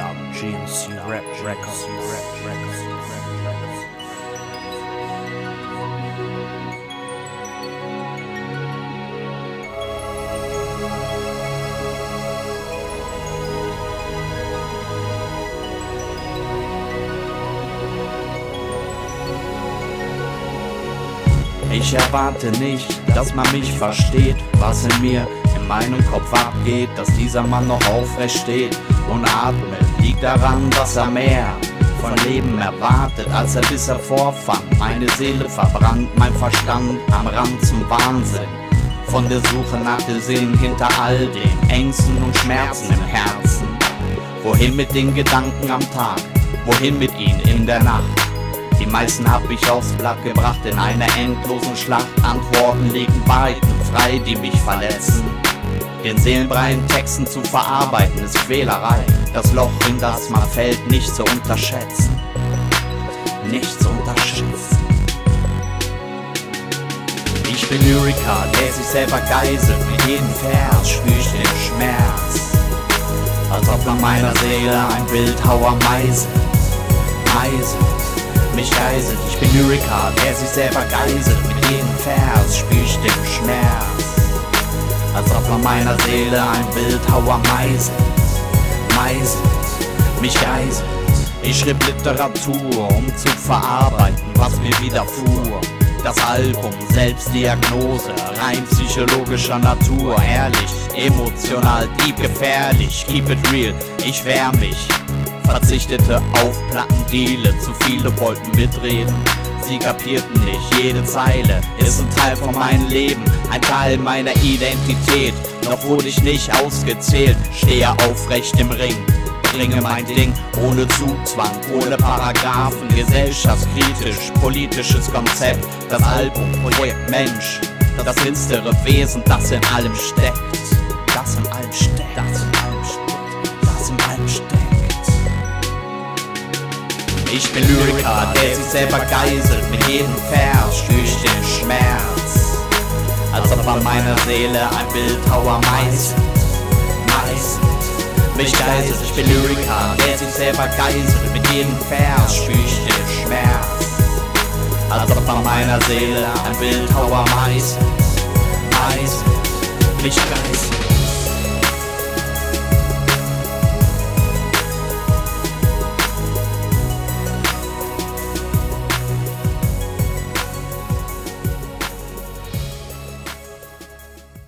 haben. GMC Rap Records. Ich erwarte nicht, dass man mich versteht, was in mir, in meinem Kopf abgeht, dass dieser Mann noch aufrecht steht und atmet. Liegt daran, dass er mehr von Leben erwartet, als er bisher vorfand. Meine Seele verbrannt, mein Verstand am Rand zum Wahnsinn. Von der Suche nach dem Sinn hinter all den Ängsten und Schmerzen im Herzen. Wohin mit den Gedanken am Tag, wohin mit ihnen in der Nacht? Die meisten hab ich aufs Blatt gebracht in einer endlosen Schlacht. Antworten liegen Wahrheiten frei, die mich verletzen. Den Seelenbrei in Texten zu verarbeiten ist Quälerei. Das Loch, in das man fällt, nicht zu unterschätzen. Nicht zu unterschätzen. Ich bin Lyriker, der sich selber geißelt. Mit jedem Vers spür ich den Schmerz. Als ob an meiner Seele ein Bildhauer meißelt. Mich geißelt, ich bin Lyriker, der sich selber geißelt. Mit jedem Vers spür ich den Schmerz. Als ob an meiner Seele ein Bildhauer meißelt. Mich geißelt. Ich schrieb Literatur, um zu verarbeiten, was mir widerfuhr. Das Album, Selbstdiagnose, rein psychologischer Natur. Ehrlich, emotional, deep, gefährlich, keep it real, ich wehr mich. Verzichtete auf Plattendeale, zu viele wollten mitreden. Sie kapierten nicht, jede Zeile ist ein Teil von meinem Leben, ein Teil meiner Identität. Noch wurde ich nicht ausgezählt, stehe aufrecht im Ring. Bringe mein Ding ohne Zugzwang, ohne Paragraphen, gesellschaftskritisch, politisches Konzept. Das Album, Projekt Mensch, das finstere Wesen, das in allem steckt. Das in allem steckt, das in allem steckt, das in allem steckt. Ich bin Lyriker, der sich selber geißelt. Mit jedem Vers spür ich den Schmerz. Als ob an meiner Seele ein Bildhauer meißelt. Mich geißelt, ich bin Lyriker, der sich selber geißelt. Mit jedem Vers spür ich den Schmerz. Als ob an meiner Seele ein Bildhauer meißelt. Mich geißelt.